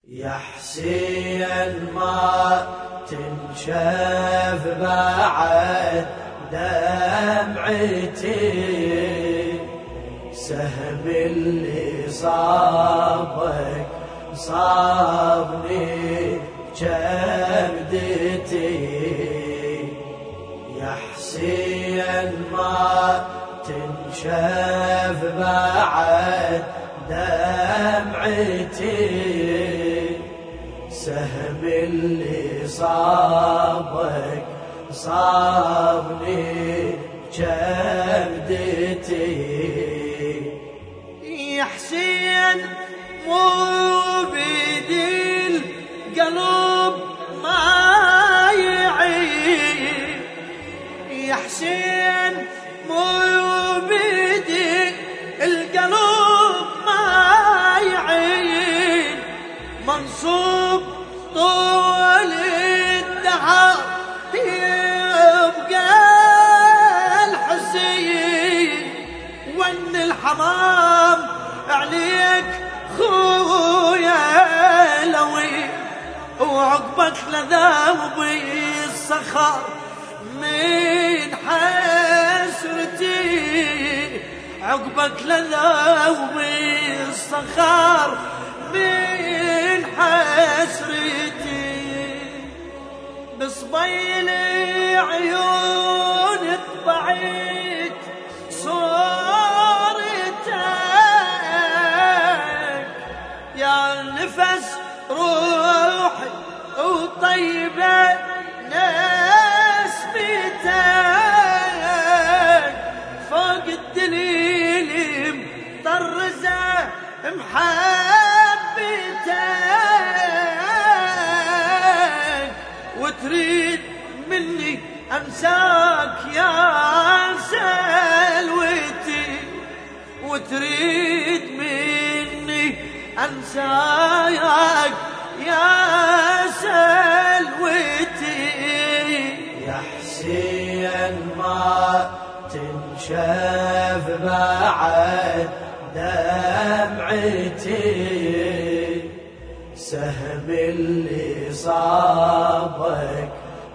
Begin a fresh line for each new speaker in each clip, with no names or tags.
يا حسين ما تنشف بعد دمعتي، سهم اللي صابك صابني جبدتي. يا حسين ما تنشف بعد دمعتي، سهم اللي صابك صابني جبدتي.
يا حسين مو بيدي القلب ما يعيب، يا حسين مو بيدي القلب ما يعيب، منصوب طول الدهر يبقى الحسين، وان الحمام عليك خويا لوي، وعقبك لذوب الصخر من حسرتي، عقبك لذوب الصخر من حسرتي. بصبيل عيون طبعت صورتك، يا نفس روحي وطيبة نسمتك، فوق الدليل مطرزة محبتك، وتريد مني أنساك يا سلوتي، وتريد مني أنساك يا سلوتي.
يا حسين ما تنشف بعد دمعتي، سهم اللي صابك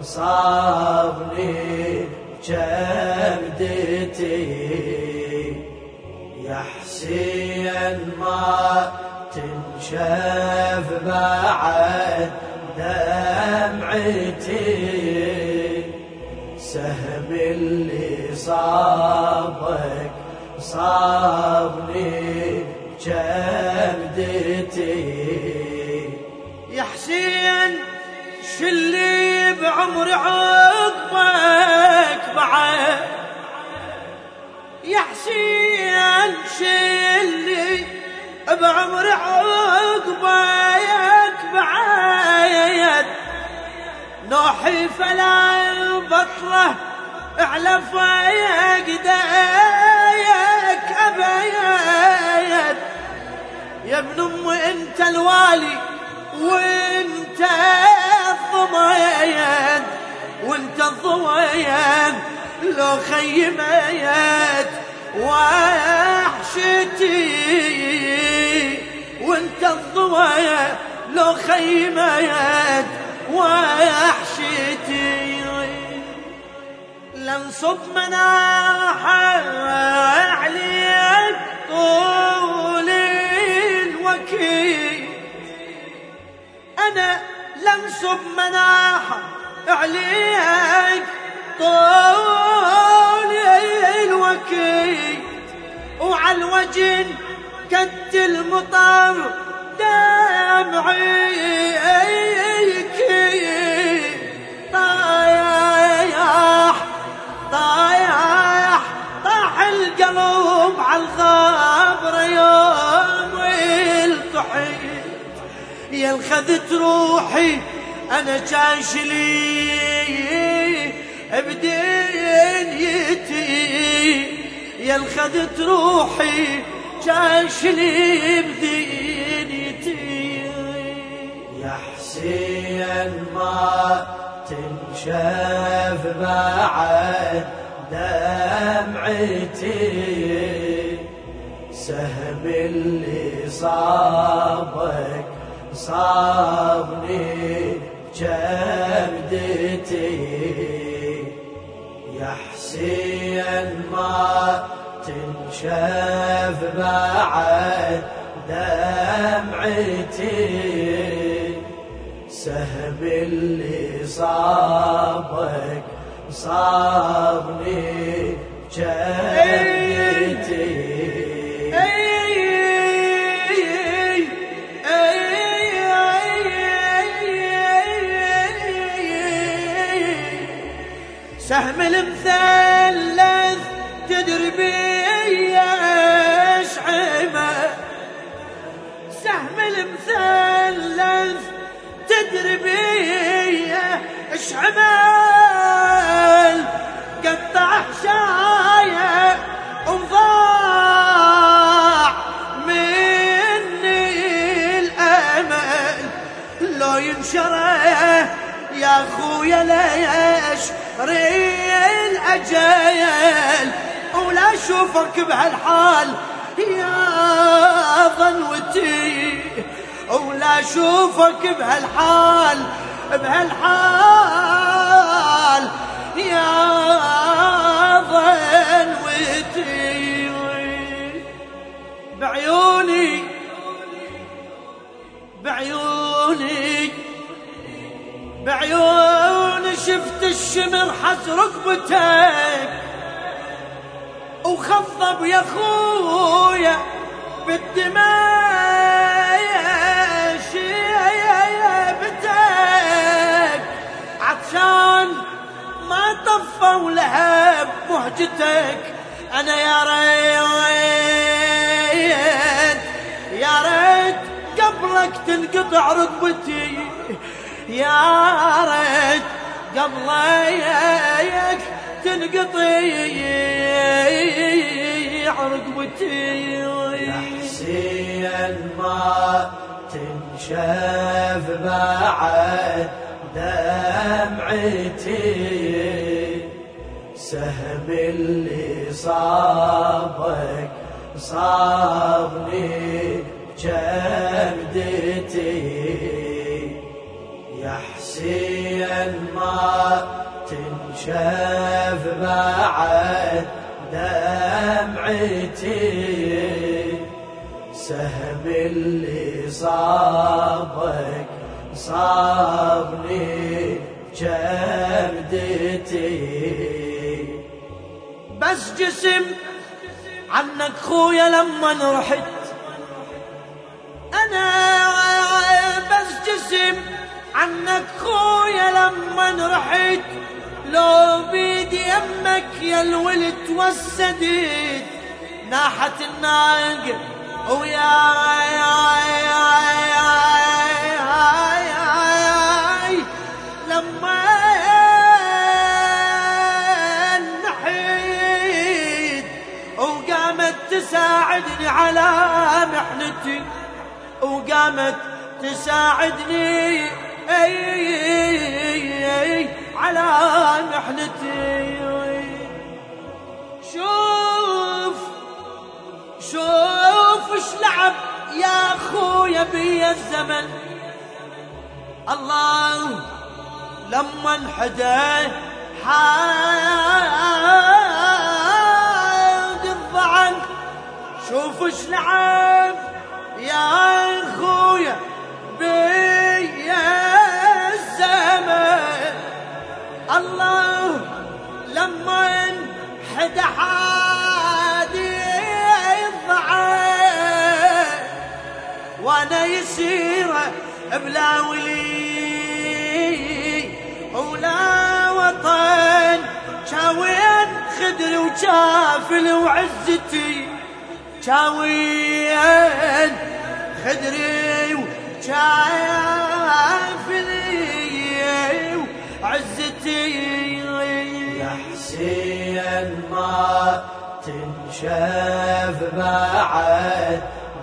صابني جبدتي. يا حسين ما تنشف بعد دمعتي، سهم اللي صابك صابني جبدتي.
يا حسين شلي بعمر عقبك بعد، يا حسين شلي بعمر عقبك بعد، نوحي فلا بطله على فيقديك أبيد، يا ابن أم انت الوالي وانت الضميد، وانت الضميد لو خيميت وحشتي، وانت الضميد لو خيميت وحشتي. لنصب مناحة عليك طول الوكيل، أنا لنصب مناحة عليك طول الوكيل، وعلى الوجه كد المطر دمعي طاح القلب على الغابر يوم التحيت، يا الخذت روحي انا جاشلي بدنيتي، يا الخذت روحي جاشلي بدنيتي.
يا حسين ما تنشف بعد دمعتي، سهم اللي صابك صابني جبدتي يا حسين ما تنشف بعد دمعتي سهم اللي صابك صابني جبدتي
سهم المثلث تدري بي اشعمه سهم المثلث تدري بي اشعمل قطع حشايه وضاع مني الامل لو ينشره يا خويا ليش ريل اجل ولا اشوفك بهالحال يا ظنوتي ولا اشوفك بهالحال يا ظنوتي بعيوني شفت الشمر حز ركبتك وخضب يا خويا بالدماء شيبتك عطشان ما طفى ولهب مهجتك انا يا ريت قبلك تنقطع ركبتي يا ريت قبلك تنقطع ركبتي
يا حسين ما تنشف بعد دمعتي سهم اللي صابك صابني جبدتي يا حسين ما تنشف بعد دمعتي سهم اللي صابك صابني جبدتي
بس جسم عنك خويا لما رحت انا بس جسم عنك خويا لما رحت لو بيدي يمك يا الولد توسدت ناحت الناقة ويا لما نحيت وقامت تساعدني على محنتي وقامت تساعدني على محنتي شوف اش لعب يا خويا بي الزمن الله لما انحدى حاد الضعن شوف اش لعب يا خويا بي الزمن الله لما انحدى حادي الضعن وانا يسير بلا ولي ولا وطن شاوين خدر وشافل وعزتي شاوين خدري وشافلي وعزتي
يا حسين ما تنشف بعد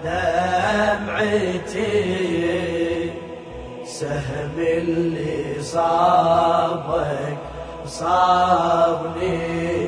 دمعتي سهم اللي صابك صابني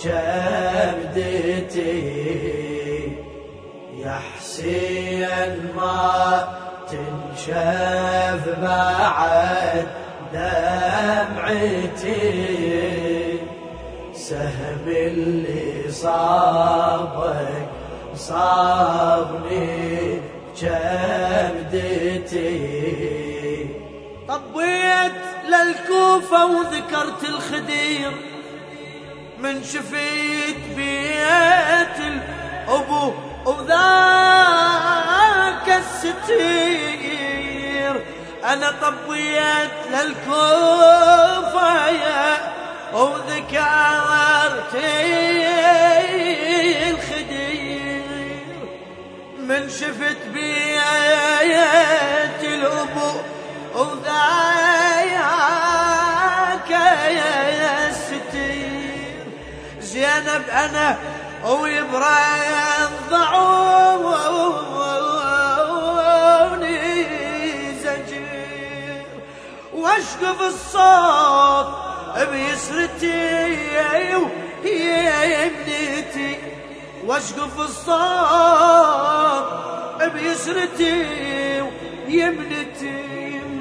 جبدتي يا حسين ما تنشف شاف بعد دمعتي سهم اللي صابك صابني جبدتي.
طبيت للكوفة وذكرت الخدير من شفيت بيت الأبو وذاك الستير. أنا طبيت للكوفة وذكرت الخدير من شفت بيت الأبو وذاك الستير. زينب أنا ويبرد ضعوني زجير واشقف الصوت بيسرتي ويمنتي واشقف الصوت بيسرتي ويمنتي.